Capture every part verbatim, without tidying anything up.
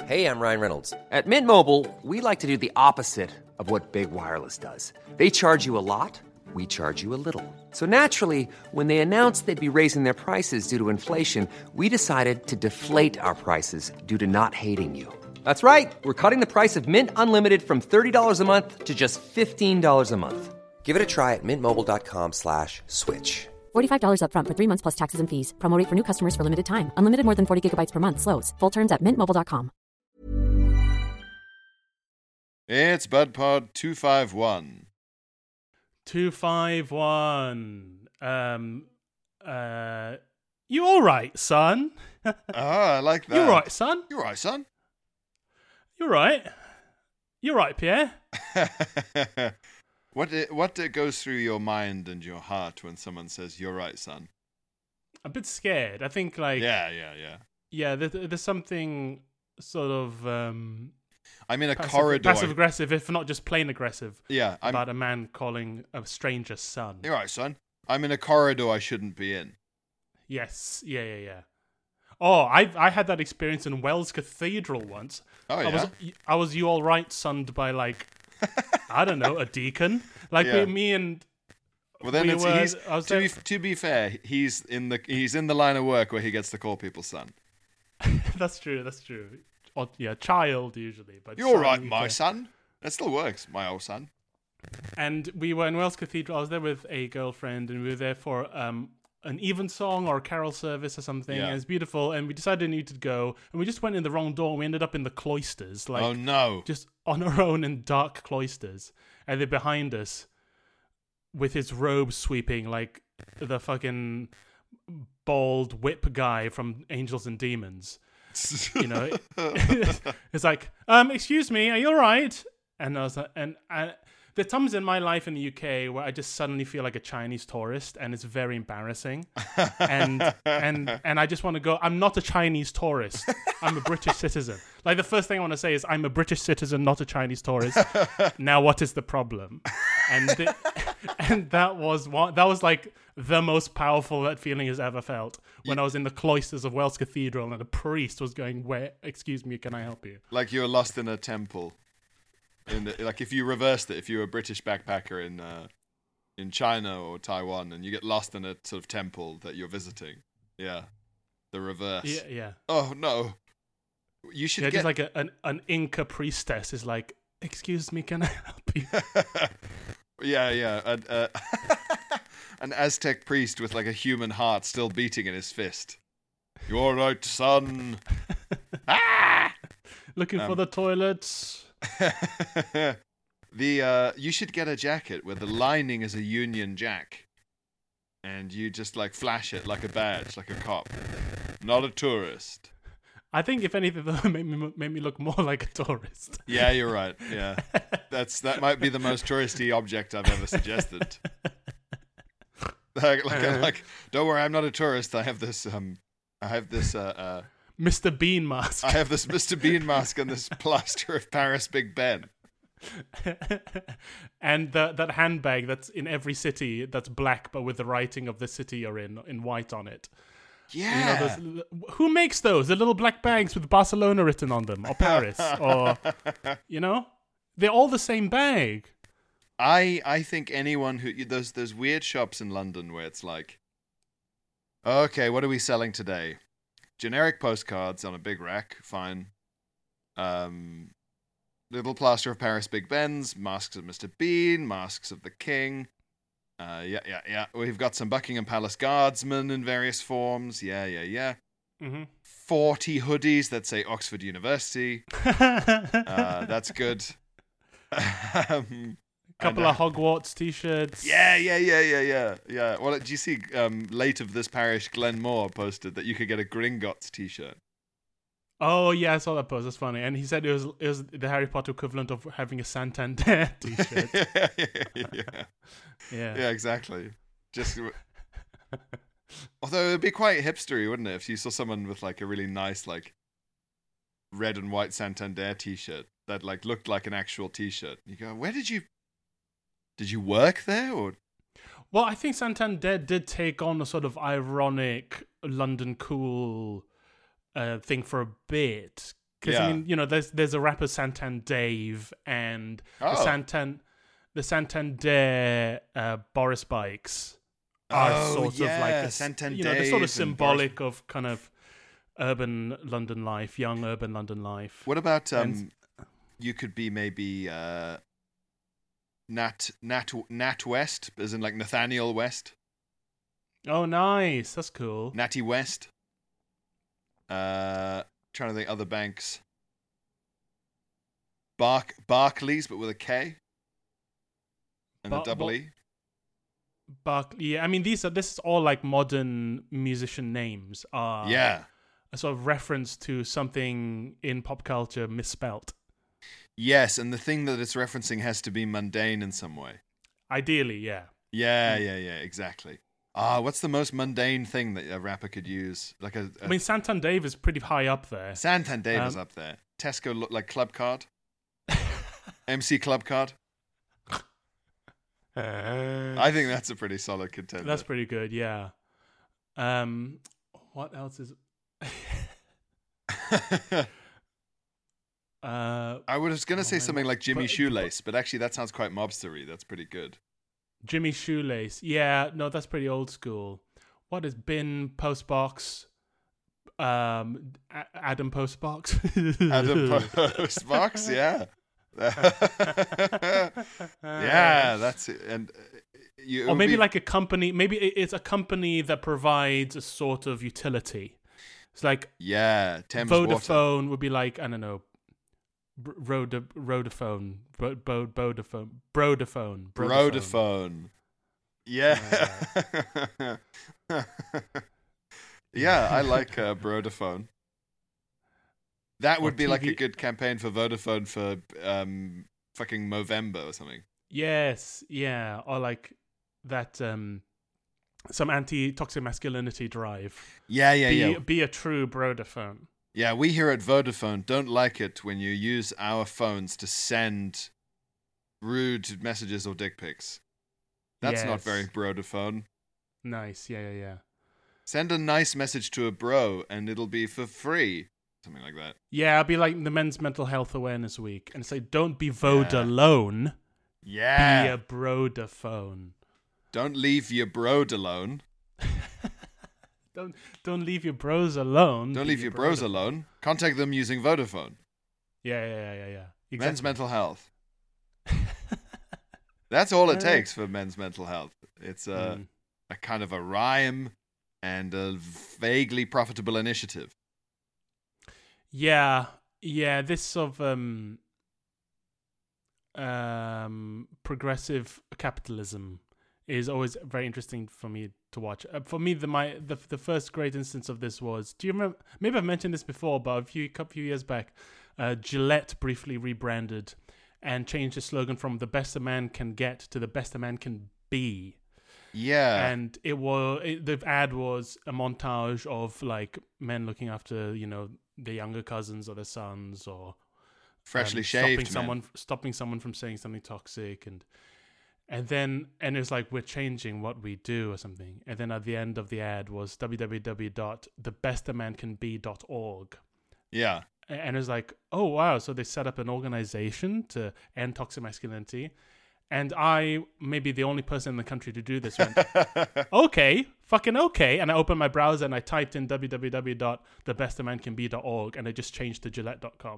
Hey, I'm Ryan Reynolds. At Mint Mobile, we like to do the opposite of what Big Wireless does. They charge you a lot, we charge you a little. So naturally, when they announced they'd be raising their prices due to inflation, we decided to deflate our prices due to not hating you. That's right. We're cutting the price of Mint Unlimited from thirty dollars a month to just fifteen dollars a month. Give it a try at mintmobile.com slash switch. forty-five dollars up front for three months plus taxes and fees. Promo rate for new customers for limited time. Unlimited more than forty gigabytes per month. Slows full terms at mint mobile dot com. It's BudPod two five one. two five one. Um, uh, you all right, son? Ah, I like that. You all right, son? You all right, son? You all right? You all right, Pierre? What what goes through your mind and your heart when someone says, "You're right, son"? A bit scared. I think, like... Yeah, yeah, yeah. Yeah, there, there's something sort of... Um, I'm in a passive, corridor. Passive-aggressive, if not just plain aggressive. Yeah. I'm, about a man calling a stranger son. You're right, son. I'm in a corridor I shouldn't be in. Yes. Yeah, yeah, yeah. Oh, I I had that experience in Wells Cathedral once. Oh, yeah? I was, I was you all right, sunned by, like, I don't know, a deacon. Like, Yeah. me, me and... Well, then we it's, were, he's, I was to, be, there- to be fair, he's in the he's in the line of work where he gets to call people son. That's true, that's true. Or, yeah, child, usually. But You're son, right, you my can- son. That still works, my old son. And we were in Wells Cathedral. I was there with a girlfriend, and we were there for um, an evensong or a carol service or something. Yeah. And it's beautiful, and we decided we needed to go. And we just went in the wrong door, and we ended up in the cloisters. Like, Oh, no. just on our own in dark cloisters. And they're behind us with his robe sweeping like the fucking bald whip guy from Angels and Demons. You know, it's like, um, excuse me, are you all right? And I was like, and I, there are times in my life in the U K where I just suddenly feel like a Chinese tourist, and it's very embarrassing. and and and I just want to go, I'm not a Chinese tourist. I'm a British citizen. Like, the first thing I want to say is, I'm a British citizen, not a Chinese tourist. Now, what is the problem? And the, and that was one, that was like the most powerful that feeling has ever felt, when I was in the cloisters of Wells Cathedral and a priest was going, "Where? Excuse me, can I help you?" Like you were lost in a temple. In the, like if you reversed it, if you were a British backpacker in uh, in China or Taiwan, and you get lost in a sort of temple that you're visiting, yeah, the reverse. Yeah, yeah. Oh no, you should Yeah, get just like a, an an Inca priestess is like, "Excuse me, can I help you?" yeah, yeah, and, uh, an Aztec priest with like a human heart still beating in his fist. You all right, son? Ah! Looking Um, for the toilets. the uh, you should get a jacket where the lining is a Union Jack, and you just like flash it like a badge, like a cop. Not a tourist. I think if anything, that made me made me look more like a tourist. Yeah, you're right. Yeah, that's that might be the most touristy object I've ever suggested. like, like, I'm like, don't worry, I'm not a tourist. I have this um, I have this uh. uh Mister Bean mask. I have this Mister Bean mask and this plaster of Paris Big Ben. And the, that handbag that's in every city that's black, but with the writing of the city you're in in white on it. Yeah. You know, those, who makes those? The little black bags with Barcelona written on them, or Paris, or, you know? They're all the same bag. I I think anyone who those those weird shops in London where it's like, okay, what are we selling today? Generic postcards on a big rack, fine. Um, little plaster of Paris Big Bens, masks of Mister Bean, masks of the King. Uh, yeah, yeah, yeah. We've got some Buckingham Palace guardsmen in various forms. Yeah, yeah, yeah. Mm-hmm. Forty hoodies that say Oxford University. uh, that's good. um, Couple of Hogwarts t-shirts. Yeah, yeah, yeah, yeah, yeah, yeah. Well, do you see? Um, late of this parish, Glenn Moore posted that you could get a Gringotts T-shirt. Oh yeah, I saw that post. That's funny. And he said it was it was the Harry Potter equivalent of having a Santander t-shirt. yeah, yeah, yeah, Yeah. yeah, exactly. Just. Although it'd be quite hipstery, wouldn't it, if you saw someone with like a really nice like red and white Santander T-shirt that like looked like an actual T-shirt. You go, where did you? Did you work there, or? Well, I think Santander did take on a sort of ironic London cool uh, thing for a bit, Because Yeah. I mean, you know, there's there's a rapper Santan Dave and the Oh. Santan the Santander uh, Boris bikes are Oh, sort yeah, of like a, Santan you know, they're sort Dave of and Boris- symbolic of kind of urban London life, young urban London life. What about um? And- You could be maybe uh, Nat Nat Nat West, as in like Nathaniel West, Oh, nice. That's cool. Natty West. Uh, trying to think other banks. Bark Barclays, but with a K and Bar- a double Bar- E. Bark. Yeah, I mean, these are this is all like modern musician names. Are Yeah. a sort of reference to something in pop culture misspelt. Yes, and the thing that it's referencing has to be mundane in some way. Ideally, yeah. Yeah, yeah, yeah, exactly. Ah, what's the most mundane thing that a rapper could use? Like a, a I mean, Santan Dave is pretty high up there. Santan Dave is um, up there. Tesco look like club card. M C club card. I think that's a pretty solid contender. That's pretty good, yeah. Um, what else is? uh, I was going to Oh, say man, something what- like Jimmy but- Shoelace, but actually that sounds quite mobstery. That's pretty good. Jimmy Shoelace, yeah. No, that's pretty old school. What is Bin Postbox? Um, A- Adam Postbox. Adam Postbox, yeah. Yeah, that's it. And uh, you, it Or would maybe be- like a company. Maybe it- it's a company that provides a sort of utility. It's like yeah, Thames Water. Vodafone would be like, I don't know, Br- Roda, Rodaphone, Bo, Bo, Vodafone, Brodaphone, Brodaphone. Yeah. Yeah, I like uh, Brodaphone. That would Or be like a T V good campaign for Vodafone for um fucking Movember or something. Yes, yeah, or like that, um, some anti-toxic masculinity drive. Yeah, yeah, be, yeah. be a true Brodaphone. Yeah, we here at Vodafone don't like it when you use our phones to send rude messages or dick pics. That's not Yes. very Brodaphone. Nice, yeah, yeah, yeah. Send a nice message to a bro and it'll be for free. Something like that. Yeah, I'll be like the Men's Mental Health Awareness Week and say, don't be Voda Yeah. alone, be Yeah. a Brodaphone. Don't leave your brode alone. Don't don't leave your bros alone. Don't be leave a your bros Brodaphone. alone. Contact them using Vodafone. Yeah, yeah, yeah, yeah, yeah. Men's Exactly. mental health. That's all it Uh, takes for men's mental health. It's a, Mm. a kind of a rhyme and a vaguely profitable initiative. Yeah, yeah. This sort of um, um, progressive capitalism is always very interesting for me to watch. Uh, for me, the my the the first great instance of this was. Do you remember? Maybe I've mentioned this before, but a few couple few years back, uh, Gillette briefly rebranded and changed the slogan from "the best a man can get" to "the best a man can be." Yeah. And it was it, the ad was a montage of like men looking after, you know, their younger cousins or their sons, or Freshly um, shaved stopping men. someone stopping someone from saying something toxic, and and then and it's like, we're changing what we do or something. And then at the end of the ad was w w w dot the best a man can be dot org. Yeah. And it's like, oh wow, so they set up an organization to end toxic masculinity. And I, maybe the only person in the country to do this, went, okay, fucking okay. And I opened my browser and I typed in w w w dot the best a man can be dot org, and I just changed to gillette dot com.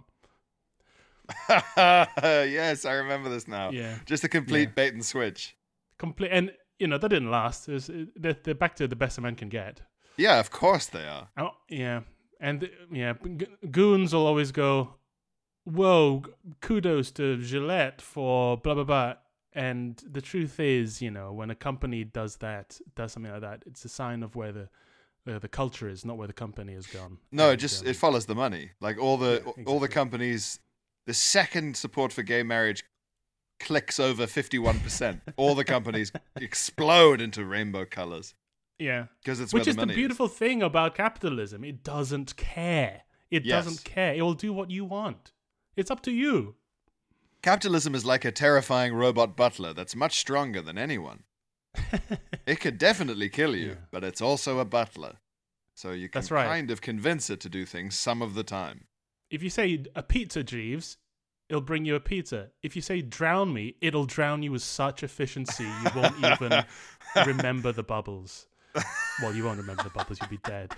Yes, I remember this now. Yeah. Just a complete Yeah. bait and switch. Complete, and you know that didn't last. It was, they're, they're back to the best a man can get. Yeah, of course they are. Oh, yeah, and uh, yeah, g- goons will always go, "Whoa, kudos to Gillette for blah blah blah." And the truth is, you know, when a company does that, does something like that, it's a sign of where the where the culture is, not where the company has gone. No, it And, just um, it follows the money. Like all the Yeah, all the exactly. companies, the second support for gay marriage clicks over fifty-one percent, all the companies explode into rainbow colors yeah. because it's Which where is the the money beautiful thing about capitalism. It doesn't care. It Yes. doesn't care. It will do what you want. It's up to you. Capitalism is like a terrifying robot butler that's much stronger than anyone. It could definitely kill you, Yeah. but it's also a butler. So you can That's right. kind of convince it to do things some of the time. If you say a pizza, Jeeves, it'll bring you a pizza. If you say drown me, it'll drown you with such efficiency you won't even remember the bubbles. Well, you won't remember the bubbles. You'll be dead.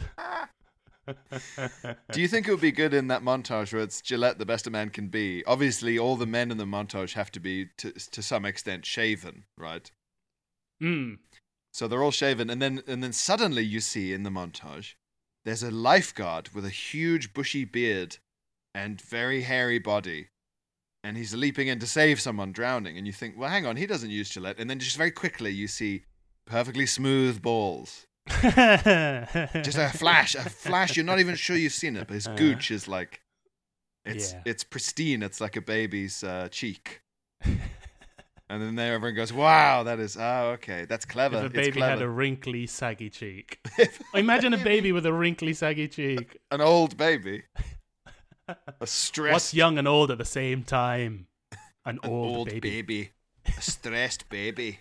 Do you think it would be good in that montage where it's Gillette, the best a man can be? Obviously, all the men in the montage have to be, to, to some extent, shaven, right? Mm. So they're all shaven, and then and then suddenly you see in the montage, there's a lifeguard with a huge bushy beard and very hairy body, and he's leaping in to save someone drowning, and you think, well, hang on, he doesn't use Gillette, and then just very quickly you see perfectly smooth balls. Just a flash, a flash. You're not even sure you've seen it, but his gooch is like, it's Yeah. it's pristine. It's like a baby's uh, cheek. And then there everyone goes, wow, that is, oh, okay, that's clever. If a It's baby clever. had a wrinkly, saggy cheek. Imagine a baby with a wrinkly, saggy cheek. An old baby. A stressed What's young and old at the same time? An, an old, old baby. baby. A stressed baby.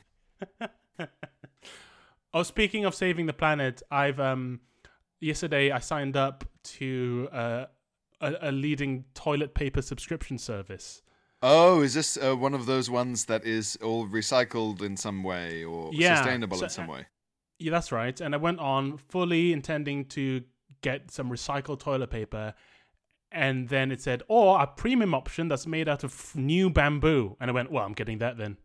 Oh, speaking of saving the planet, I've um yesterday I signed up to uh, a, a leading toilet paper subscription service. Oh, is this uh, one of those ones that is all recycled in some way or Yeah, sustainable so- in some way? Yeah, that's right. And I went on fully intending to get some recycled toilet paper, and then it said, "Or a premium option that's made out of new bamboo." And I went, "Well, I'm getting that then."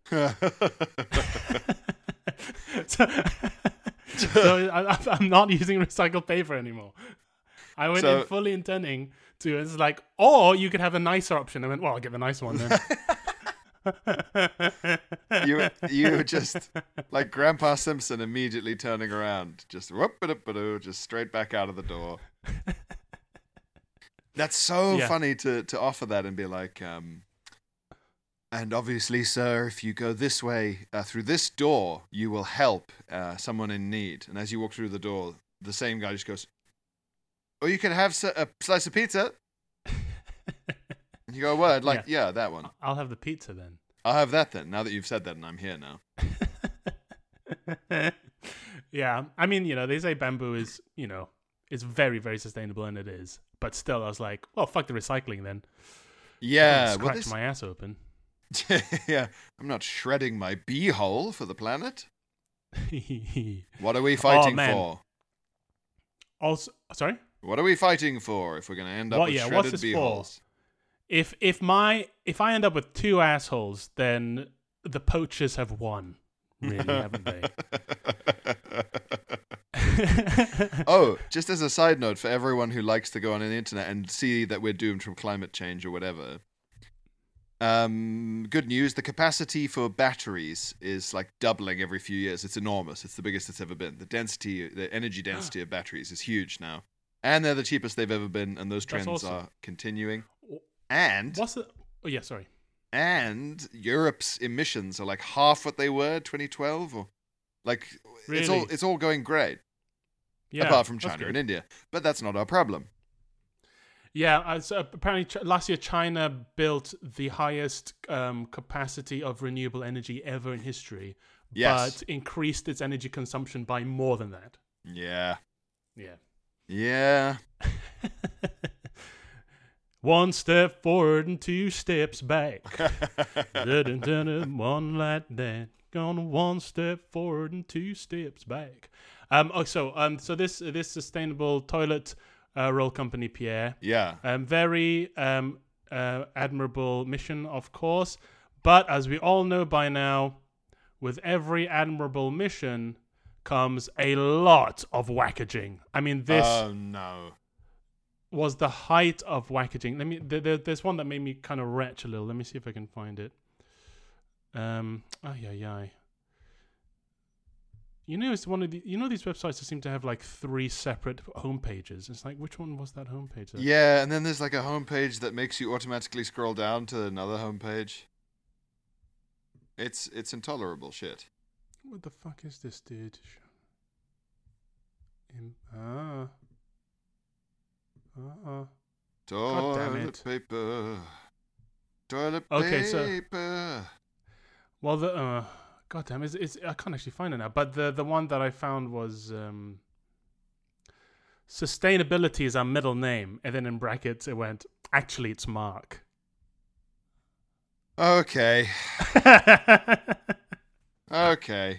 so so I, I'm not using recycled paper anymore. I went So- in fully intending to. It's like, or you could have a nicer option. I went, "Well, I'll get the nice one then." you you were just like Grandpa Simpson immediately turning around, just whoop just straight back out of the door. That's so Yeah. funny to to offer that and be like, um, and obviously, sir, if you go this way uh, through this door, you will help uh, someone in need. And as you walk through the door, the same guy just goes, "Or you can have s- a slice of pizza." And you go, "What? I'd like, yeah. that one. I'll have the pizza then. I'll have that then. Now that you've said that, and I'm here now." Yeah, I mean, you know, they say bamboo is, you know, it's very, very sustainable, and it is. But still, I was like, well, fuck the recycling then. Yeah, well, Scratch this, my ass open. yeah, I'm not shredding my beehole for the planet. What are we fighting man. for? Also, sorry? What are we fighting for if we're going to end up What- with yeah, what's shredded this for? beeholes? If if my if I end up with two assholes, then the poachers have won. Really, haven't they? Oh, just as a side note for everyone who likes to go on the internet and see that we're doomed from climate change or whatever. Um, good news, the capacity for batteries is like doubling every few years. It's enormous. It's the biggest it's ever been. The density, the energy density of batteries is huge now. And they're the cheapest they've ever been, and those That's trends awesome. are continuing. And What's the? Oh yeah, sorry. and Europe's emissions are like half what they were twenty twelve, or like it's all Really? it's all going great. Yeah, apart from that's China good. and India, but that's not our problem. Yeah, uh, so apparently Ch- last year China built the highest um, capacity of renewable energy ever in history, Yes. but increased its energy consumption by more than that. Yeah, Yeah. yeah. One step forward and two steps back. Dun-dun-dun-dun, one like that. Gone one step forward and two steps back. Um. Oh, so um. So this this sustainable toilet uh, roll company, Pierre. Yeah. Um. Very um. Uh, admirable mission, of course. But as we all know by now, with every admirable mission comes a lot of wackaging. I mean, this. Oh no. was the height of wackaging. Let me. There, there, there's one that made me kind of retch a little. Let me see if I can find it. Um. Oh yeah, yeah. You know, it's one of the. You know, these websites that seem to have like three separate home pages. It's like, which one was that homepage? that- Yeah, and then there's like a homepage that makes you automatically scroll down to another homepage. It's it's intolerable shit. What the fuck is this, dude? Im- ah. Uh-uh. God damn Toilet it. paper. Toilet Okay, so- paper. Well, the uh, God damn, it's, it's I can't actually find it now. But the the one that I found was um, sustainability is our middle name, and then in brackets it went Actually, it's Mark. Okay. Okay.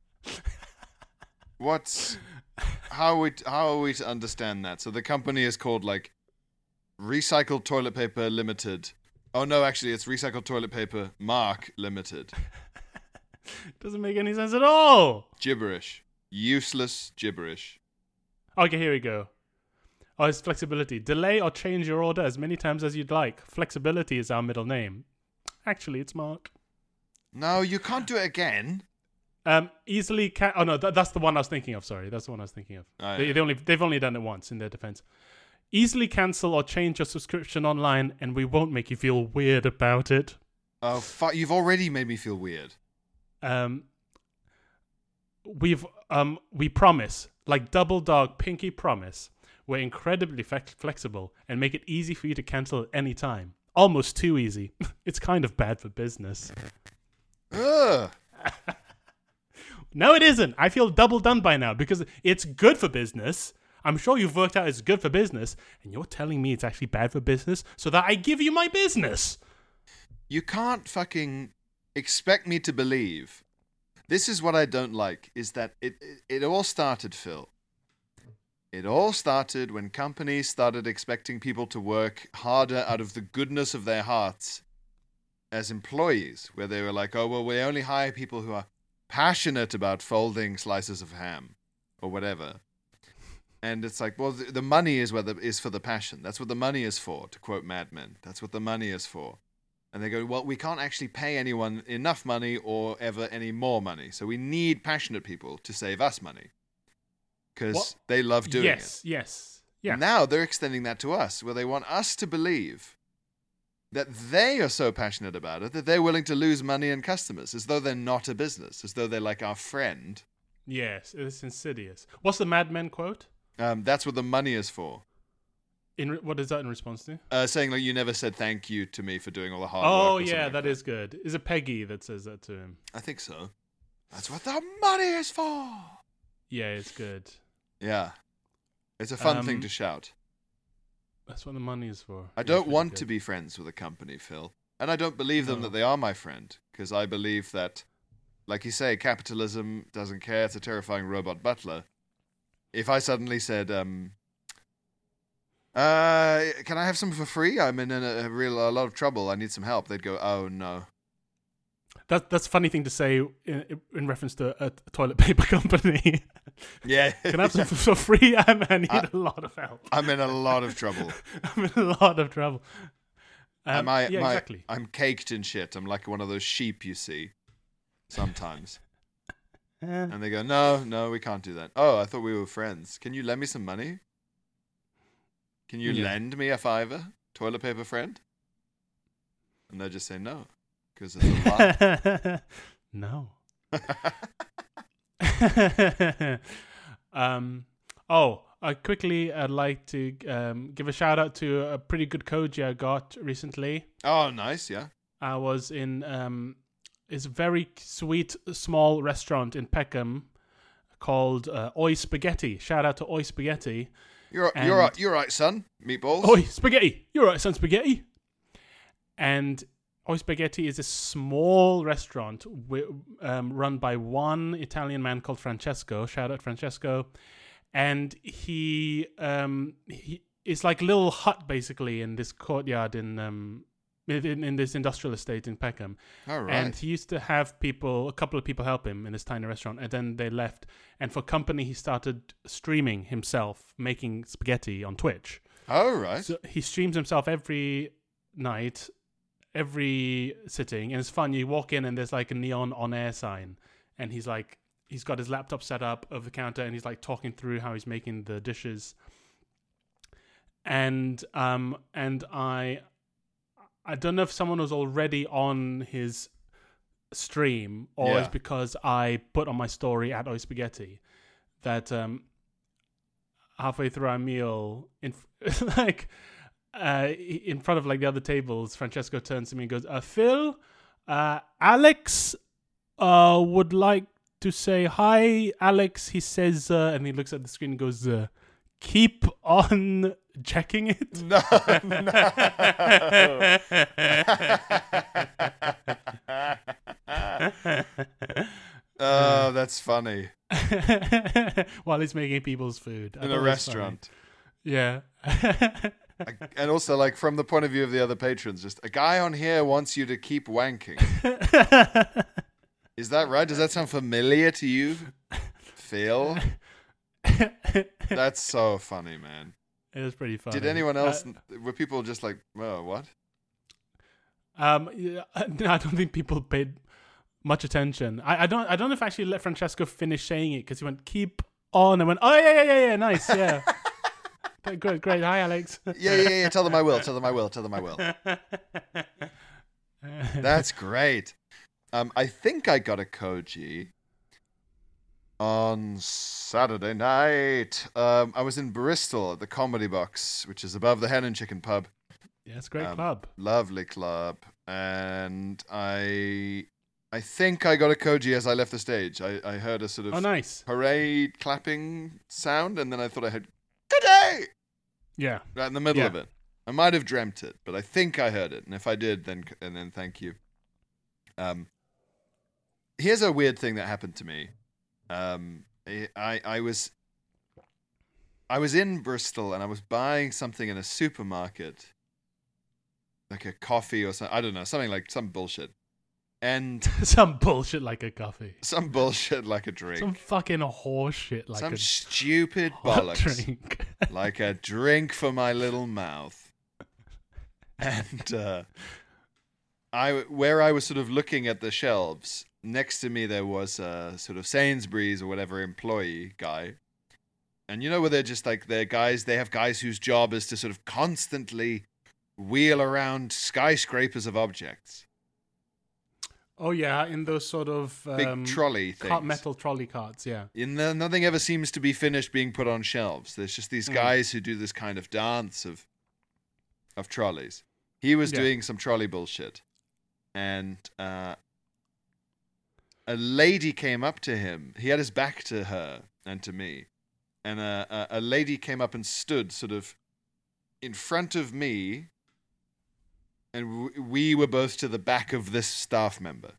What's how are we how are we to understand that? So the company is called like Recycled Toilet Paper Limited. Oh no, actually it's Recycled Toilet Paper Mark Limited. Doesn't make any sense at all. Gibberish. Useless gibberish. Okay, here we go. Oh, it's flexibility. Delay or change your order as many times as you'd like. Flexibility is our middle name. Actually, it's Mark. No, you can't do it again. Um, easily can. Oh no, th- that's the one I was thinking of. Sorry, that's the one I was thinking of. Oh, they, yeah. they only they've only done it once in their defense. Easily cancel or change your subscription online, and we won't make you feel weird about it. Oh fuck! You've already made me feel weird. Um, we've um we promise, like Double Dog Pinky promise, we're incredibly flex- flexible and make it easy for you to cancel at any time. Almost too easy. It's kind of bad for business. Ugh. No, it isn't. I feel double done by now because it's good for business. I'm sure you've worked out it's good for business, and you're telling me it's actually bad for business so that I give you my business. You can't fucking expect me to believe. This is what I don't like, is that it, it, it all started, Phil. It all started when companies started expecting people to work harder out of the goodness of their hearts as employees, where they were like, oh, well, we only hire people who are passionate about folding slices of ham or whatever. And it's like, well, the, the money is where the, is for the passion. That's what the money is for, to quote Mad Men. That's what the money is for. And they go, well, we can't actually pay anyone enough money or ever any more money. So we need passionate people to save us money. Because they love doing yes, it. Yes, yes. Yeah. Now they're extending that to us, where they want us to believe that they are so passionate about it that they're willing to lose money and customers, as though they're not a business, as though they're like our friend. Yes, it's insidious. What's the Mad Men quote? Um, that's what the money is for. In re- what is that in response to? Uh, saying like, you never said thank you to me for doing all the hard Oh, work. Oh yeah, like that that is good. Is it Peggy that says that to him? I think so. That's what the money is for. Yeah, it's good. Yeah. It's a fun Um, thing to shout. That's what the money is for. I It's don't really want good. to be friends with a company, Phil. And I don't believe them No. that they are my friend. Because I believe that, like you say, capitalism doesn't care. It's a terrifying robot butler. If I suddenly said, um, uh, can I have some for free? I'm in a, a real a lot of trouble. I need some help. They'd go, oh, no. That, that's a funny thing to say in, in reference to a, a toilet paper company. Yeah. Can I have some for free? I'm, I need I- a lot of help. I'm in a lot of trouble. I'm in a lot of trouble. Um, Am I, yeah, my- exactly. I'm caked in shit. I'm like one of those sheep you see sometimes. Eh. And they go, no, no, we can't do that. Oh, I thought we were friends. Can you lend me some money? Can you Yeah. lend me a fiver, toilet paper friend? And they just say no, because it's a lie. No. um. Oh, I quickly I'd like to um, give a shout out to a pretty good koji I got recently. Oh, nice, yeah. I was in um, this very sweet small restaurant in Peckham called uh, Oi Spaghetti. Shout out to Oi Spaghetti. You're And- you're right, you're right, son. Meatballs. Oi Spaghetti, you're right, son. Spaghetti. And Oi Spaghetti is a small restaurant wi- um, run by one Italian man called Francesco. Shout out Francesco. And he um, he it's like a little hut basically in this courtyard in um in, in this industrial estate in Peckham. All right. And he used to have people, a couple of people help him in this tiny restaurant, and then they left. And for company, he started streaming himself making spaghetti on Twitch. All right. So he streams himself every night, every sitting, and it's fun. You walk in and there's like a neon on-air sign, and he's like, he's got his laptop set up over the counter, and he's like talking through how he's making the dishes. And um and I I don't know if someone was already on his stream or Yeah. it's because I put on my story at Oi Spaghetti that um halfway through our meal in like uh in front of like the other tables, Francesco turns to me and goes, uh Phil, uh Alex uh would like to say hi. Alex, he says uh, and he looks at the screen and goes, uh, keep on checking it? No, no. Oh, that's funny. While he's making people's food. I In thought a it was restaurant. funny. Yeah. And also, like, from the point of view of the other patrons, just a guy on here wants you to keep wanking. Is that right? Does that sound familiar to you, Phil? That's so funny, man. It was pretty funny. Did anyone else, Uh, were people just like, oh, what? um, yeah, I don't think people paid much attention. I, I don't. I don't know if I actually let Francesco finish saying it because he went keep on and went. Oh yeah, yeah, yeah, yeah. Nice, yeah. Great, great. Hi, Alex. Yeah, yeah, yeah. Tell them I will. Tell them I will. Tell them I will. That's great. Um, I think I got a Koji on Saturday night. Um, I was in Bristol at the Comedy Box, which is above the Hen and Chicken pub. Yeah, it's a great Um, club. Lovely club. And I I think I got a Koji as I left the stage. I, I heard a sort of Oh, nice. parade clapping sound, and then I thought I heard, good day! Yeah. Right in the middle Yeah. of it. I might have dreamt it, but I think I heard it. And if I did, then and then thank you. Um, here's a weird thing that happened to me. Um, I I was I was in Bristol and I was buying something in a supermarket, like a coffee or something. I don't know, something like some bullshit, and Some bullshit like a coffee. some bullshit like a drink, Some fucking horse shit like some a stupid hot bollocks, drink. like a drink for my little mouth. And uh, I, where I was sort of looking at the shelves, next to me there was a sort of Sainsbury's or whatever employee guy. And you know where they're just like, they're guys, they have guys whose job is to sort of constantly wheel around skyscrapers of objects. Oh yeah, in those sort of Big um, trolley cart things. metal trolley carts. Yeah. In the, nothing ever seems to be finished being put on shelves. There's just these Mm. guys who do this kind of dance of of trolleys. He was Yeah. doing some trolley bullshit. And uh, a lady came up to him. He had his back to her and to me. And a, a, a lady came up and stood sort of in front of me. And w- we were both to the back of this staff member.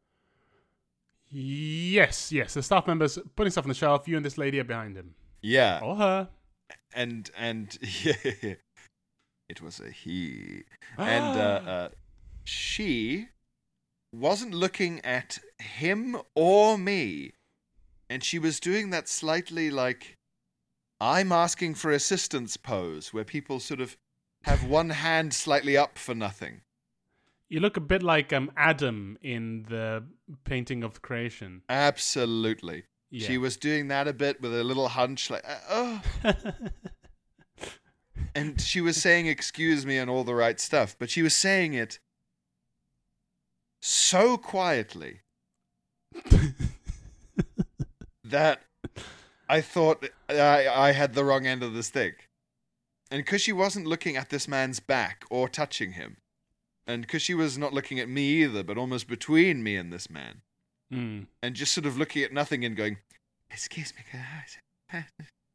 Yes, yes. The staff members putting stuff on the shelf. You and this lady are behind him. Yeah. Or her. And, and yeah, it was a he. And uh, uh, she wasn't looking at him or me. And she was doing that slightly like, I'm asking for assistance pose, where people sort of have one hand slightly up for nothing. You look a bit like um Adam in the painting of creation. Absolutely. Yeah. She was doing that a bit with a little hunch, like, uh, oh. And she was saying, excuse me, and all the right stuff. But she was saying it so quietly that I thought I, I had the wrong end of the stick. And because she wasn't looking at this man's back or touching him, and because she was not looking at me either, but almost between me and this man, Mm. and just sort of looking at nothing and going, excuse me, can I...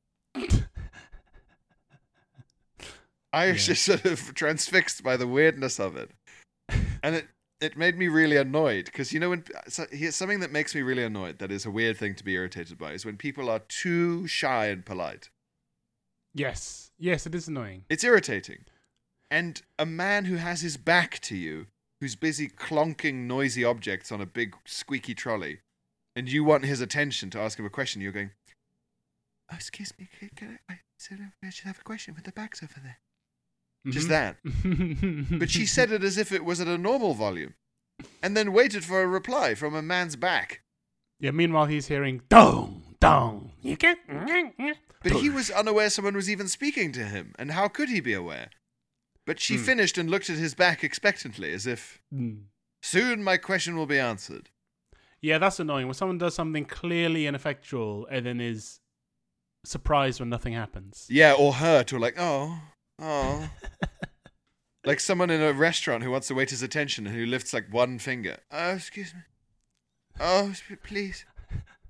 I was Yeah. just sort of transfixed by the weirdness of it. And it, it made me really annoyed, because, you know, when so, here's something that makes me really annoyed, that is a weird thing to be irritated by, is when people are too shy and polite. Yes. Yes, it is annoying. It's irritating. And a man who has his back to you, who's busy clonking noisy objects on a big squeaky trolley, and you want his attention to ask him a question, you're going, oh, excuse me, can, can I, I, said I should have a question with the back's over there. Just that. Mhm. But she said it as if it was at a normal volume, and then waited for a reply from a man's back. Yeah, meanwhile he's hearing dong, dong. You can But he was unaware someone was even speaking to him, and how could he be aware? But she Hmm. finished and looked at his back expectantly, as if, Mm. soon my question will be answered. Yeah, that's annoying. When someone does something clearly ineffectual and then is surprised when nothing happens. Yeah, or hurt, or like, oh, oh. Like someone in a restaurant who wants to wait his attention and who lifts like one finger. Oh, excuse me. Oh, sp- please.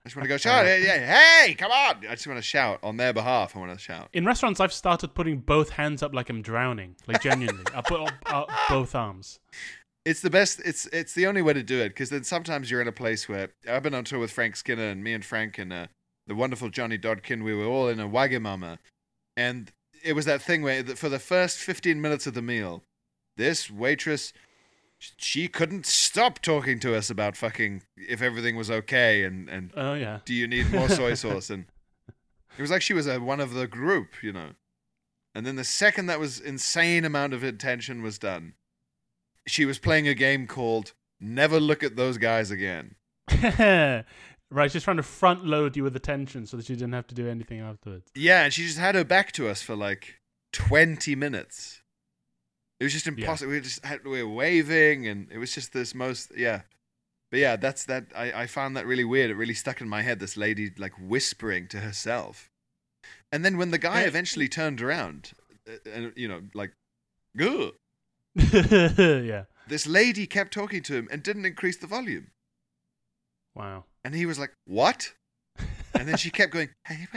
I just want to go shout. Hey, hey, hey, come on! I just want to shout on their behalf. I want to shout. In restaurants, I've started putting both hands up like I'm drowning, like genuinely. I put up, up both arms. It's the best. It's it's the only way to do it, because then sometimes you're in a place where I've been on tour with Frank Skinner, and me and Frank and uh, the wonderful Johnny Dodkin, we were all in a Wagamama, and it was that thing where for the first fifteen minutes of the meal, this waitress, she couldn't stop talking to us about fucking if everything was okay and, and oh yeah, do you need more soy sauce? And it was like she was a, one of the group, you know. And then the second that was insane amount of attention was done, she was playing a game called Never Look at Those Guys Again. Right, she's trying to front load you with attention so that you didn't have to do anything afterwards. Yeah, and she just had her back to us for like twenty minutes. It was just impossible. Yeah. We were just had, we were waving, and it was just this most yeah. But yeah, that's that. I, I found that really weird. It really stuck in my head. This lady like whispering to herself, and then when the guy eventually turned around, and uh, you know, like, good. Yeah. This lady kept talking to him and didn't increase the volume. Wow. And he was like, "What?" And then she kept going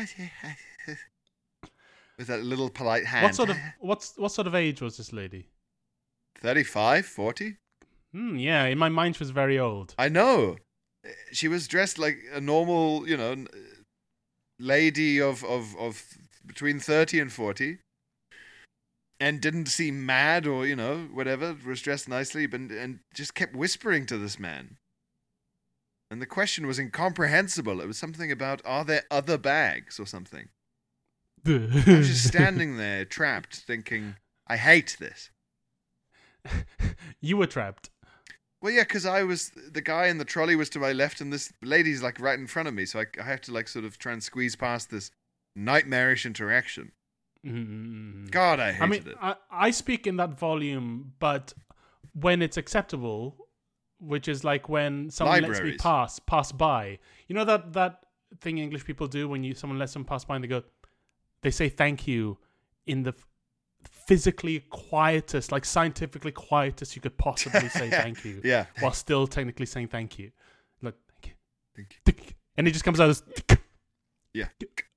with that little polite hand. What sort of what's what sort of age was this lady? thirty-five, forty? Hmm, yeah, in my mind she was very old. I know. She was dressed like a normal, you know, lady of, of, of between thirty and forty. And didn't seem mad or, you know, whatever. Was dressed nicely, but and just kept whispering to this man. And the question was incomprehensible. It was something about, are there other bags or something? I was just standing there, trapped, thinking, I hate this. You were trapped. Well, yeah, because I was, the guy in the trolley was to my left, and this lady's like right in front of me, so I, I have to like sort of try and squeeze past this nightmarish interaction. Mm-hmm. God, I hated I mean, it. I, I speak in that volume, but when it's acceptable, which is like when someone Libraries. lets me pass, pass by. You know that, that thing English people do when you someone lets them pass by and they go, they say thank you in the physically quietest, like scientifically quietest you could possibly say thank you. Yeah. While still technically saying thank you. Like, thank you. Thank you. And it just comes out as... Yeah.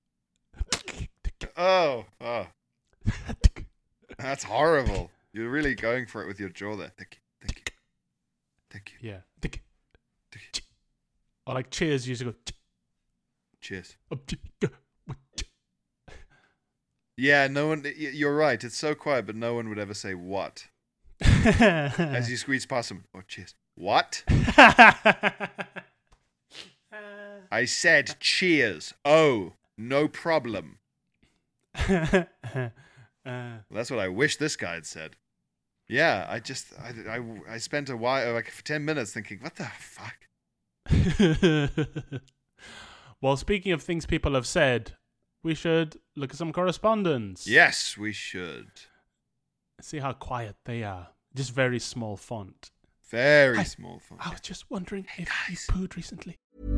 Oh, oh. That's horrible. You're really going for it with your jaw there. Thank you. Thank you. Thank you. Yeah. Thank you. Or like cheers, you usually go... Cheers. Yeah, no one. You're right. It's so quiet, but no one would ever say what as you squeeze past them. Oh, cheers. What? I said cheers. Oh, no problem. uh, That's what I wish this guy had said. Yeah, I just I, I, I spent a while, like for ten minutes, thinking, what the fuck? Well, speaking of things people have said, we should look at some correspondence. Yes, we should. See how quiet they are. Just very small font. Very Hi. small font. I was just wondering Hey, if guys. you pooed recently.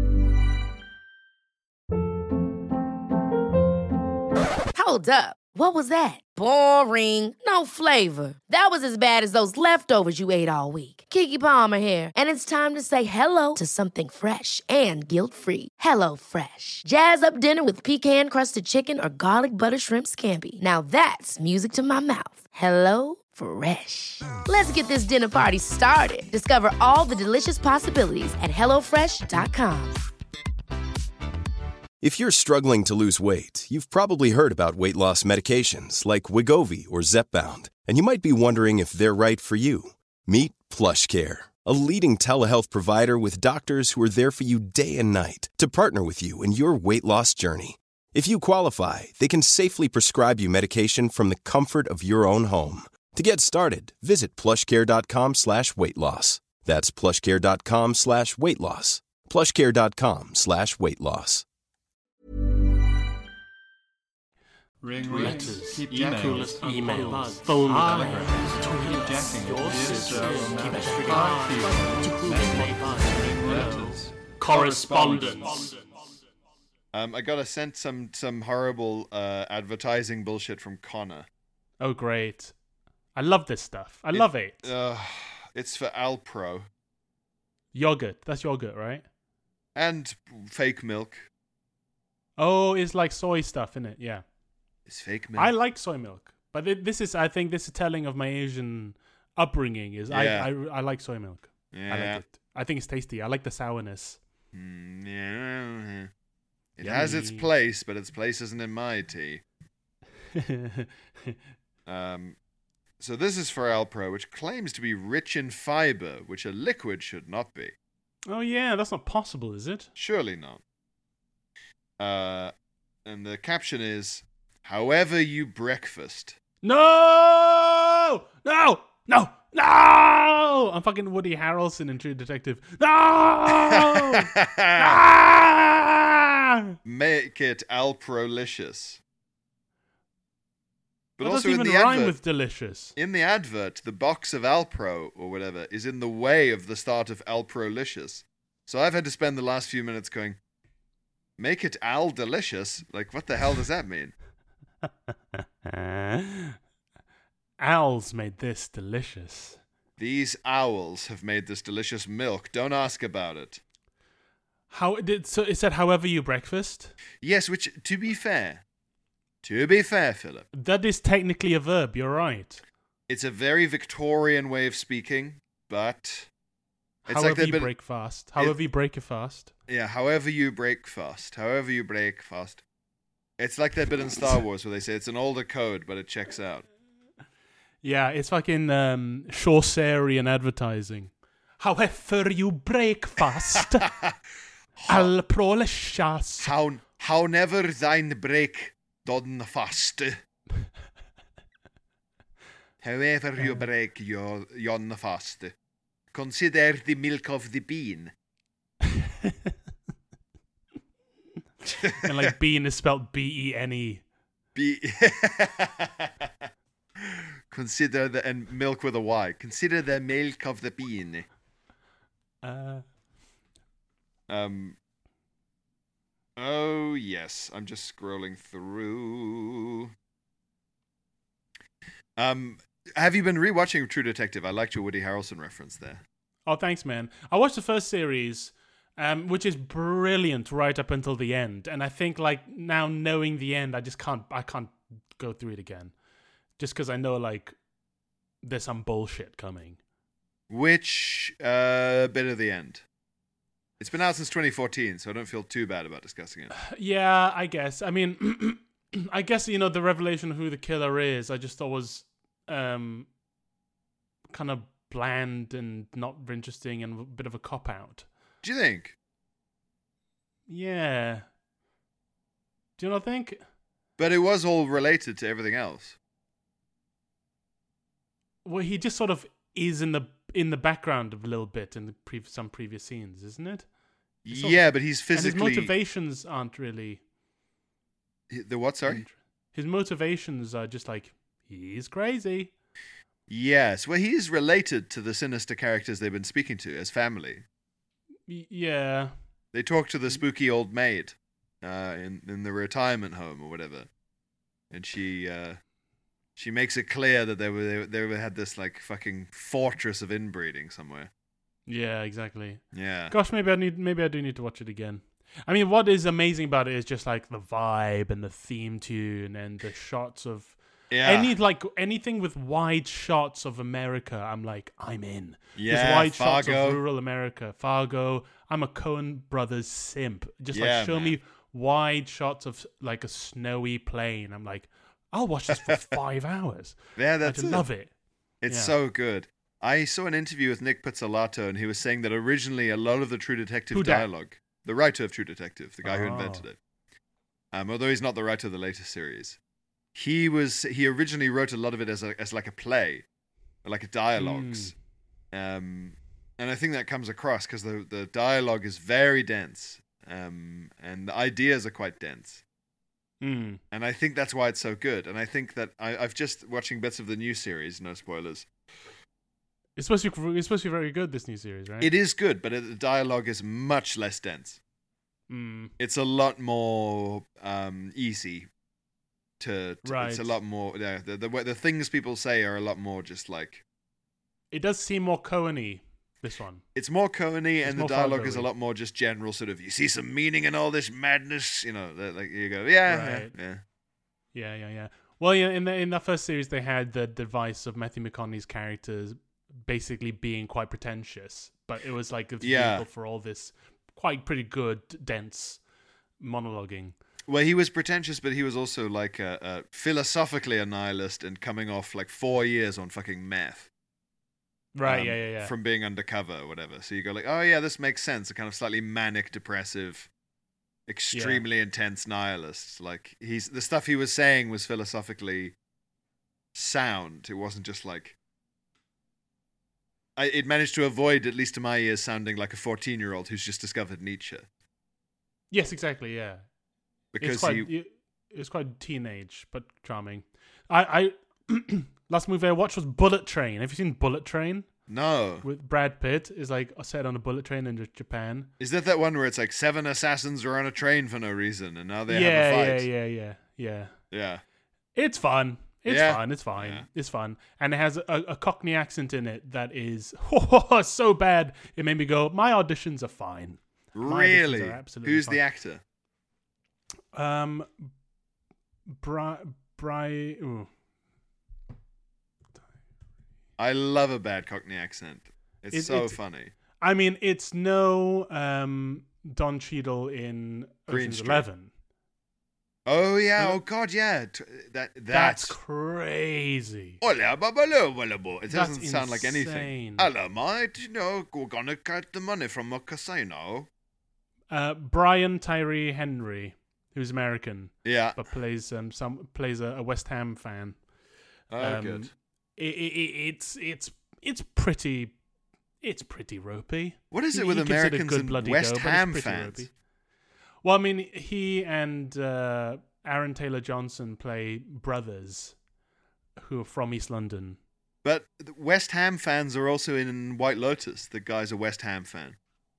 Hold up. What was that? Boring. No flavor. That was as bad as those leftovers you ate all week. Keke Palmer here, and it's time to say hello to something fresh and guilt-free. Hello Fresh. Jazz up dinner with pecan-crusted chicken or garlic butter shrimp scampi. Now that's music to my mouth. Hello Fresh. Let's get this dinner party started. Discover all the delicious possibilities at hello fresh dot com. If you're struggling to lose weight, you've probably heard about weight loss medications like Wegovy or Zepbound, and you might be wondering if they're right for you. Meet PlushCare, a leading telehealth provider with doctors who are there for you day and night to partner with you in your weight loss journey. If you qualify, they can safely prescribe you medication from the comfort of your own home. To get started, visit plushcare.com slash weight loss. That's plushcare.com slash weight loss. plushcare.com slash weight loss. Ring Letters, keep emails, jacking, emails, buzz, phone telegrams, calls, keep jacking, your sister, keep letters, correspondence. Um, I gotta send some some horrible uh, advertising bullshit from Connor. Oh, great. I love this stuff. I It- love it. Uh, it's for Alpro. Yogurt. That's yogurt, right? And fake milk. Oh, it's like soy stuff in it. Yeah, It's fake milk. I like soy milk, but it, this is, I think, this is telling of my Asian upbringing. Is Yeah. I, I I like soy milk. yeah. I like it. I think it's tasty. I like the sourness. Mm, yeah. It has its Yummy. place, but its place isn't in my tea. Um, so this is for Alpro, which claims to be rich in fiber, which a liquid should not be. Oh yeah, that's not possible, is it? Surely not. Uh, and the caption is, however you breakfast. No! No! No! No! I'm fucking Woody Harrelson in True Detective. No! Ah! Make it Alprolicious. But That also doesn't in even the rhyme advert, with delicious. in the advert, the box of Alpro or whatever is in the way of the start of Alprolicious. So I've had to spend the last few minutes going, make it Al Delicious? Like, what the hell does that mean? Al's made this delicious. These owls have made this delicious milk. Don't ask about it. How did so? It said, "However you breakfast." Yes, which, to be fair, to be fair, Philip, That is technically a verb. You're right. it's a very Victorian way of speaking, but it's However like they've you been, break fast. However you break it fast. yeah, however you break fast, however you break fast. It's like that bit in Star Wars where they say it's an older code, but it checks out. Yeah, it's fucking um, Chaucerian advertising. However you break fast, I'll prolicious. How how never thine break done fast. However you break your yon fast, consider the milk of the bean. And like bean is spelled B E N E. Be consider the and milk with a Y. Consider the milk of the bean. Uh, Um. Oh yes, I'm just scrolling through. Um, have you been rewatching True Detective? I liked your Woody Harrelson reference there. oh, thanks, man. I watched the first series, um, which is brilliant right up until the end, and I think like now knowing the end, I just can't. I can't go through it again, just because I know like there's some bullshit coming. Which uh, bit of the end? It's been out since twenty fourteen, so I don't feel too bad about discussing it. Yeah, I guess. I mean, I guess, you know, the revelation of who the killer is, I just thought was um, kind of bland and not very interesting and a bit of a cop-out. Do you think? Yeah. Do you not think? But it was all related to everything else. Well, he just sort of is in the in the background of a little bit in the pre- some previous scenes, isn't it? It's sort of- Yeah, but he's And physically... his motivations aren't really... The what, sorry? His motivations are just like, he's crazy. Yes, well, he is related to the sinister characters they've been speaking to as family. Y- yeah. They talk to the spooky old maid uh, in in the retirement home or whatever, and she uh, she makes it clear that they were they, they had this like fucking fortress of inbreeding somewhere. Yeah, exactly. Yeah, Gosh, maybe I need maybe I do need to watch it again. I mean, what is amazing about it is just like the vibe and the theme tune and the shots of yeah, any like anything with wide shots of America. I'm like, I'm in. yeah. Just wide shots Fargo. of rural America. Fargo. I'm a Coen Brothers simp. Just Yeah, like show man. me wide shots of like a snowy plain. I'm like, I'll watch this for five hours. Yeah, I that's just it. love it. It's Yeah. so good. I saw an interview with Nick Pizzolatto, and he was saying that originally a lot of the True Detective Who dat? dialogue, the writer of True Detective, the guy who Oh. invented it, um, although he's not the writer of the latest series, he was he originally wrote a lot of it as a, as like a play, like a dialogues, um, and I think that comes across because the the dialogue is very dense, um, and the ideas are quite dense. Mm. And I think that's why it's so good. And I think that I, I've just watching bits of the new series, no spoilers. It's supposed to be it's supposed to be very good, this new series, right? It is good, but the dialogue is much less dense. Mm. It's a lot more um, easy to, to Right. It's a lot more. Yeah, the, the the things people say are a lot more just like It does seem more Coen-y. This one. It's more Coen-y, and the more dialogue is a Fargo-y. lot more just general sort of, you see some meaning in all this madness, you know, that, like you go, yeah, Right. yeah, yeah. Yeah, yeah, yeah. Well, yeah, in the in that first series, they had the device of Matthew McConaughey's characters basically being quite pretentious, but it was like a Yeah. vehicle for all this quite pretty good, dense monologuing. Well, he was pretentious, but he was also like a, a philosophically a nihilist and coming off like four years on fucking meth. Right, um, yeah, yeah, yeah. From being undercover or whatever. So you go like, oh yeah, this makes sense. A kind of slightly manic, depressive, extremely intense nihilist. Like he's the stuff he was saying was philosophically sound. It wasn't just like. I, it managed to avoid, at least to my ears, sounding like a fourteen-year-old who's just discovered Nietzsche. Yes, exactly, yeah. Because it's quite, he, it, it's quite teenage, but charming. I, I last movie I watched was Bullet Train. Have you seen Bullet Train? no. With Brad Pitt is like set on a bullet train in Japan. Is that that one where it's like seven assassins are on a train for no reason and now they yeah, have a fight? yeah, yeah, yeah, yeah. Yeah. It's fun. It's Yeah. fun. It's fine. Yeah. It's fun, and it has a, a Cockney accent in it that is so bad. It made me go, "My auditions are fine." My auditions Really? are absolutely Who's fine. the actor? Um, Bri, Bri, ooh. I love a bad Cockney accent. It's It- so it's- funny. I mean, it's no um Don Cheadle in Green Ocean's Street. Eleven. Oh yeah. Uh, Oh god, yeah. T- That That's that's. crazy. Hola, babalo, babalo. It doesn't That's sound like anything. insane. Hello, mate. You know, we're gonna get the money from a casino. Uh, Brian Tyree Henry, who's American, Yeah. but plays um some plays a, a West Ham fan. Oh, um, good. It, it, it, it's it's it's pretty it's pretty ropey. What is He- it with he gives it a Americans good and bloody West go, but it's Ham pretty fans? ropey. Well, I mean, he and uh, Aaron Taylor Johnson play brothers who are from East London. But the West Ham fans are also in White Lotus. The guy's a West Ham fan.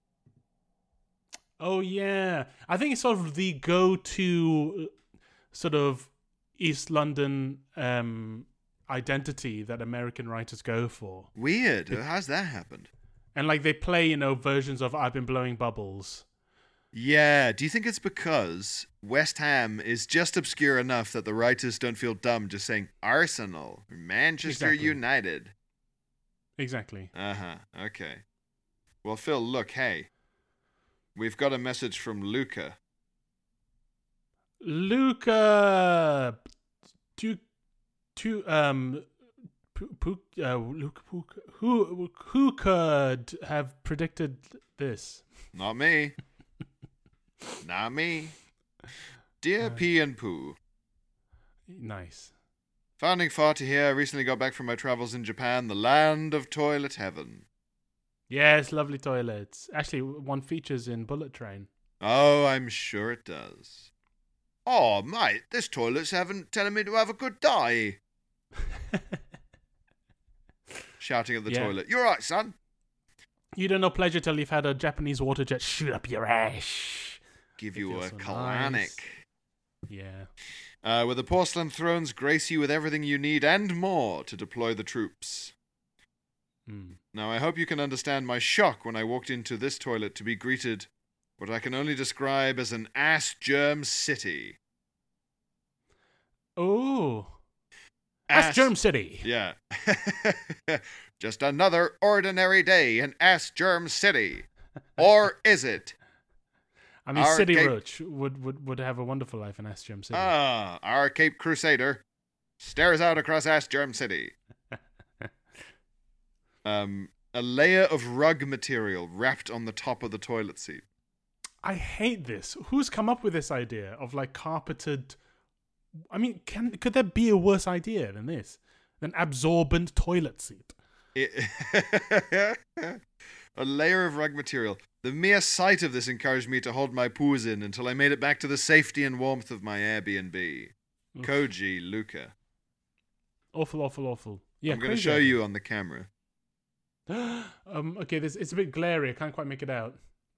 Oh yeah, I think it's sort of the go-to uh, sort of East London um, identity that American writers go for, Weird. How's that happened? and like they play, you know, versions of "I've Been Blowing Bubbles." Yeah. Do you think it's because West Ham is just obscure enough that the writers don't feel dumb just saying Arsenal, Manchester Exactly. United? Exactly. Uh huh. Okay. Well, Phil, look, hey. We've got a message from Luca. Luca, to to um, Pu- Pu- uh, Luca, Pu- who who could have predicted this? Not me. Not me. Dear P and Pooh. Nice. Founding Farty here. I recently got back from my travels in Japan, the land of toilet heaven. Yes, lovely toilets. Actually, one features in Bullet Train. Oh, I'm sure it does. Oh, mate, this toilet's heaven telling me to have a good day. Shouting at the Yeah. toilet. You're right, son. You don't know pleasure till you've had a Japanese water jet shoot up your ass. Give It you a feels so colonic. nice. Yeah. Uh, where the porcelain thrones grace you with everything you need and more to deploy the troops. Hmm. Now, I hope you can understand my shock when I walked into this toilet to be greeted what I can only describe as an ass germ city. Oh. That's Germ City. Yeah. Just another ordinary day in Ass Germ City. Or is it? I mean, Our City Cape- Roach would, would, would have a wonderful life in Ass Germ City. Ah, our Cape Crusader stares out across Ass Germ City. Um, a layer of rug material wrapped on the top of the toilet seat. I hate this. Who's come up with this idea of like carpeted? I mean, can could there be a worse idea than this? An absorbent toilet seat. It- a layer of rug material. The mere sight of this encouraged me to hold my poos in until I made it back to the safety and warmth of my Airbnb. Oof. Koji Luca. Awful, awful, awful. Yeah, I'm going to crazy show idea. you on the camera. um, okay, this it's a bit glary. I can't quite make it out.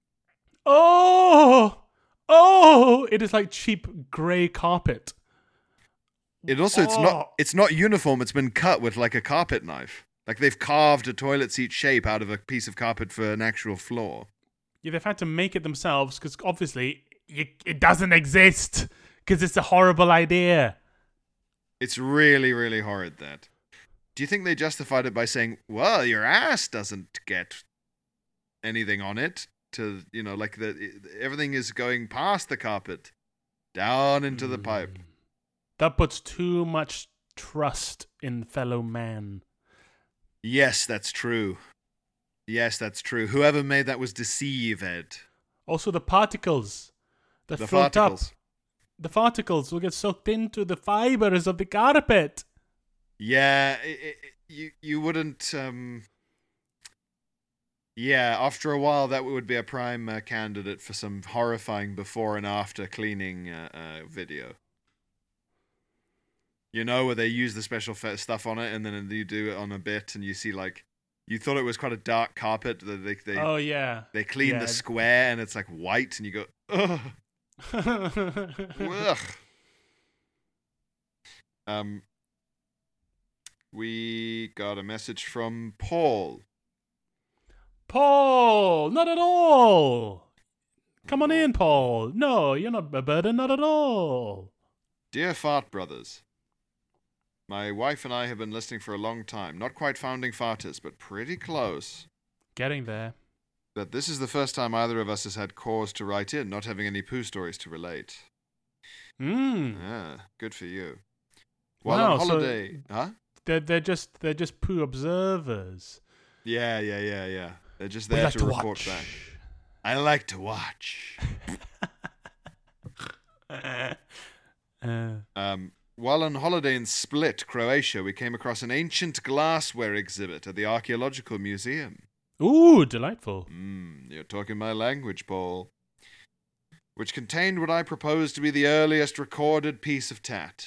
Oh, oh! It is like cheap grey carpet. It also it's not Oh. it's not uniform. It's been cut with like a carpet knife. Like they've carved a toilet seat shape out of a piece of carpet for an actual floor. Yeah, they've had to make it themselves because obviously it, it doesn't exist because it's a horrible idea. It's really, really horrid, that. Do you think they justified it by saying, well, your ass doesn't get anything on it? To, you know, like the everything is going past the carpet, down into the pipe. That puts too much trust in fellow man. Yes, that's true. Yes, that's true. Whoever made that was deceived. Also, the particles that The float particles. up. The particles will get sucked into the fibers of the carpet. Yeah, it, it, you you wouldn't. Um, yeah, after a while, that would be a prime uh, candidate for some horrifying before and after cleaning uh, uh, video. You know, where they use the special fe- stuff on it, and then you do it on a bit, and you see like you thought it was quite a dark carpet. That they they Oh yeah. they clean Yeah. the square, and it's like white, and you go, ugh. Ugh. Um, we got a message from Paul. Paul, not at all. Come on in, Paul. No, you're not a burden, not at all. Dear Fart Brothers, my wife and I have been listening for a long time. Not quite founding farters, but pretty close. Getting there. But this is the first time either of us has had cause to write in, not having any poo stories to relate. Mm. Ah, good for you. While Wow, on so- holiday, huh? They're they're just they're just poo observers. Yeah, yeah, yeah, yeah. They're just We there like to to report watch. back. I like to watch. Uh, Um, while on holiday in Split, Croatia, we came across an ancient glassware exhibit at the Archaeological Museum. ooh, delightful. Mm, you're talking my language, Paul. Which contained what I propose to be the earliest recorded piece of tat.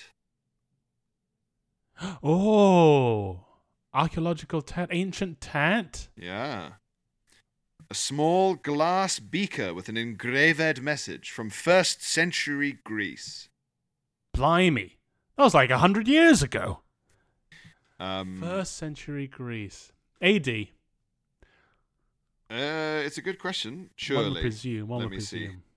Oh, archaeological tat, ancient tat. Yeah. A small glass beaker with an engraved message from first century Greece. Blimey, that was like a hundred years ago. Um, First century Greece, A D. uh, it's a good question, One would surely. presume. One Let would me see. presume.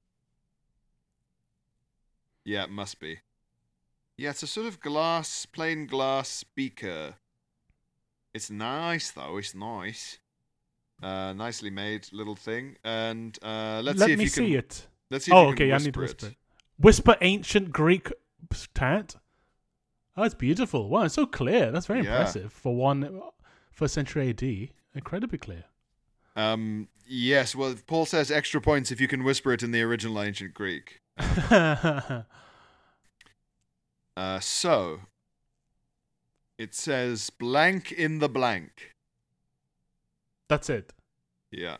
Yeah, it must be. Yeah, it's a sort of glass, plain glass beaker. It's nice, though. It's nice. Uh, nicely made little thing. And uh, let's Let see if me you see can. it. Let's see if Oh, you can okay. I whisper need to it. whisper it. Whisper ancient Greek tat. Oh, it's beautiful. Wow, it's so clear. That's very Yeah. impressive for one first century A D. Incredibly clear. Um, yes. Well, Paul says extra points if you can whisper it in the original ancient Greek. Uh, so it says blank in the blank. That's it. Yeah.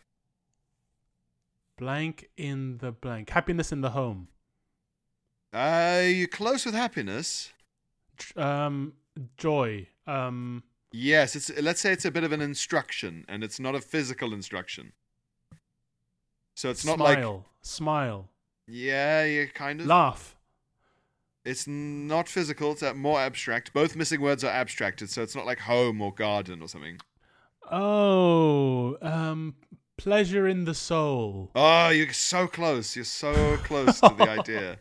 Blank in the blank. Happiness in the home. Uh, you're close with happiness. J- Um, joy. Um, Yes, it's let's say it's a bit of an instruction, and it's not a physical instruction. So it's not like smile. Smile. yeah, you kind of. Laugh. It's not physical. It's uh, more abstract. Both missing words are abstracted, so it's not like home or garden or something. Oh, um, pleasure in the soul. Oh, you're so close. You're so close to the idea.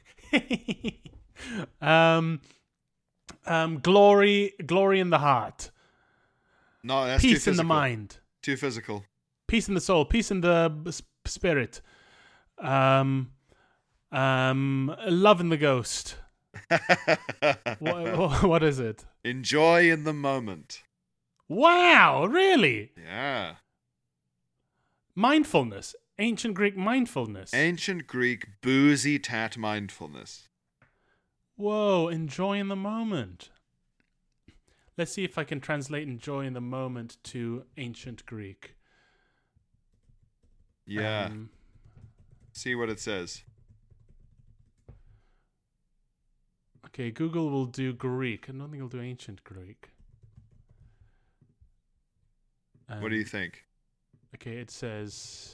um, um, glory, glory in the heart. No, that's too Peace in the physical. mind. Too physical. Peace in the soul. Peace in the b- s- spirit. Um, um, love in the ghost. what, what is it? Enjoy in the moment. Wow, really? Yeah. Mindfulness. Ancient Greek mindfulness. Ancient Greek boozy tat mindfulness. Whoa, enjoy in the moment. Let's see if I can translate enjoy in the moment to ancient Greek. Yeah. Um, See what it says. okay, Google will do Greek. I don't think it'll do ancient Greek. Um, What do you think? Okay, it says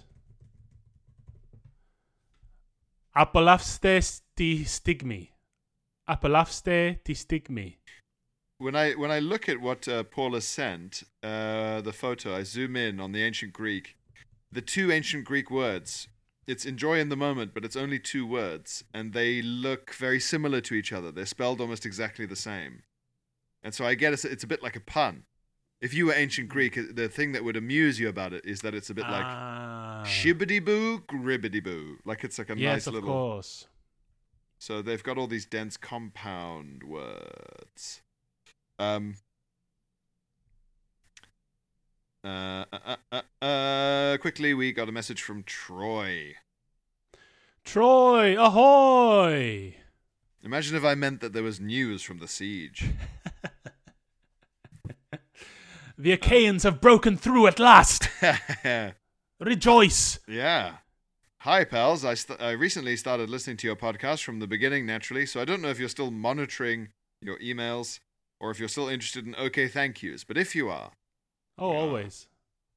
Apolafste ti stigmi. Apolafste ti stigmi. when I when I look at what uh, Paula sent, uh, the photo, I zoom in on the ancient Greek. The two ancient Greek words, it's enjoy in the moment, but it's only two words, and they look very similar to each other. They're spelled almost exactly the same. And so I get it's, it's a bit like a pun. If you were ancient Greek, the thing that would amuse you about it is that it's a bit like Ah. shibbity-boo, gribbity-boo. Like it's like a Yes, nice of little... course. So they've got all these dense compound words. Um... Uh, uh, uh, uh, uh, quickly, we got a message from Troy. Troy, ahoy! Imagine if I meant that there was news from the siege. The Achaeans have broken through at last! Rejoice! Yeah. Hi, pals. I, st- I recently started listening to your podcast from the beginning, naturally, so I don't know if you're still monitoring your emails or if you're still interested in okay thank yous, but if you are... Oh, Yeah. always.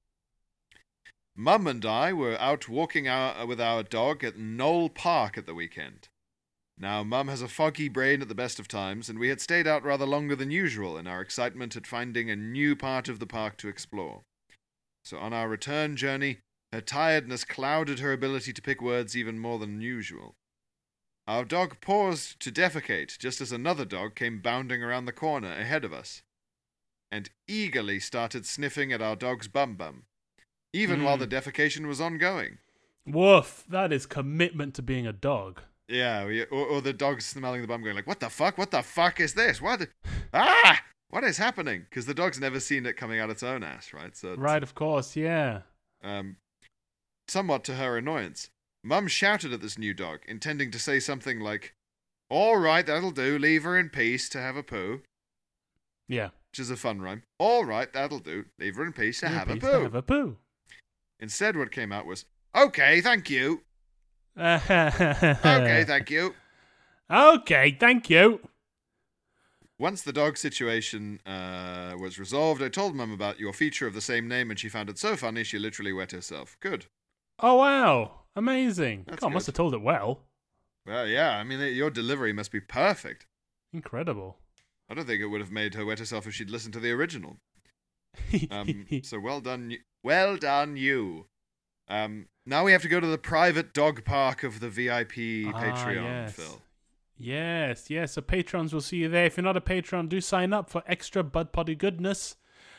Mum and I were out walking our, with our dog at Knoll Park at the weekend. Now, Mum has a foggy brain at the best of times, and we had stayed out rather longer than usual in our excitement at finding a new part of the park to explore. So on our return journey, her tiredness clouded her ability to pick words even more than usual. Our dog paused to defecate just as another dog came bounding around the corner ahead of us, and eagerly started sniffing at our dog's bum-bum, even Mm. while the defecation was ongoing. Woof, that is commitment to being a dog. Yeah, we, or, or the dog smelling the bum going like, what the fuck? What the fuck is this? What? Ah! What is happening? Because the dog's never seen it coming out its own ass, right? So it's- Right, of course, yeah. Um, somewhat to her annoyance, Mum shouted at this new dog, intending to say something like, all right, that'll do, leave her in peace to have a poo, Yeah. which is a fun rhyme. All right, that'll do, leave her in peace to You're have a pleased poo. to have a poo. Instead, what came out was, okay, thank you. okay, Okay, thank you. Okay, thank you. Once the dog situation uh, was resolved, I told Mum about your feature of the same name, and she found it so funny she literally wet herself. Good. Oh, wow. Amazing. That's God, must good. have told it well. Well, yeah, I mean, your delivery must be perfect. Incredible. I don't think it would have made her wet herself if she'd listened to the original. Um, so well done, you. Well done, you. Um, now we have to go to the private dog park of the V I P Ah, Patreon, yes. Phil. Yes, yes. So patrons will see you there. If you're not a patron, do sign up for extra Bud Potty goodness.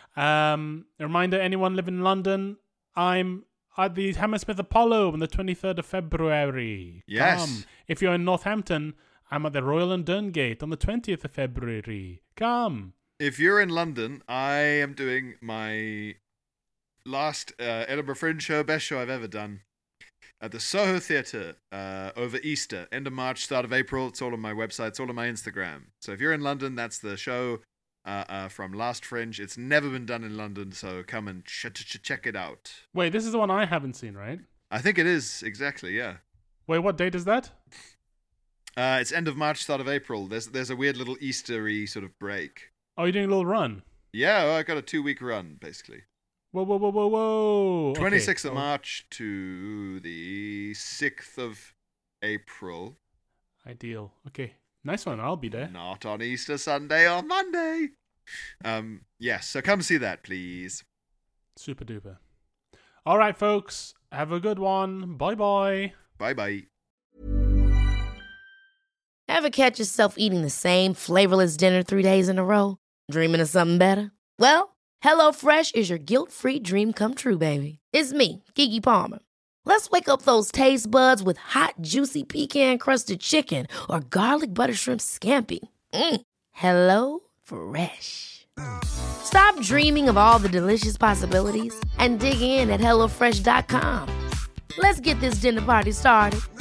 Um, a reminder, anyone living in London, I'm at the Hammersmith Apollo on the twenty-third of February. Yes. Come. If you're in Northampton, I'm at the Royal and Durngate on the twentieth of February. Come. If you're in London, I am doing my last uh, Edinburgh Fringe show, best show I've ever done, at the Soho Theatre uh, over Easter, end of March, start of April. It's all on my website. It's all on my Instagram. So if you're in London, that's the show uh, uh, from last Fringe. It's never been done in London, so come and ch- ch- ch- check it out. Wait, this is the one I haven't seen, right? I think it is, exactly, yeah. Wait, what date is that? Uh, it's end of March, start of April. There's there's a weird little Eastery sort of break. Oh, you're doing a little run. Yeah, well, I got a two-week run, basically. Whoa, whoa, whoa, whoa, whoa. Okay, twenty-sixth of so- March to the sixth of April. Ideal. Okay. Nice one. I'll be there. Not on Easter Sunday or Monday. Um, yes, so come see that, please. Super duper. All right, folks. Have a good one. Bye bye. Bye-bye. Ever catch yourself eating the same flavorless dinner three days in a row? Dreaming of something better? Well, HelloFresh is your guilt-free dream come true, baby. It's me, Keke Palmer. Let's wake up those taste buds with hot, juicy pecan-crusted chicken or garlic butter shrimp scampi. Mm. Hello Fresh. Stop dreaming of all the delicious possibilities and dig in at HelloFresh dot com. Let's get this dinner party started.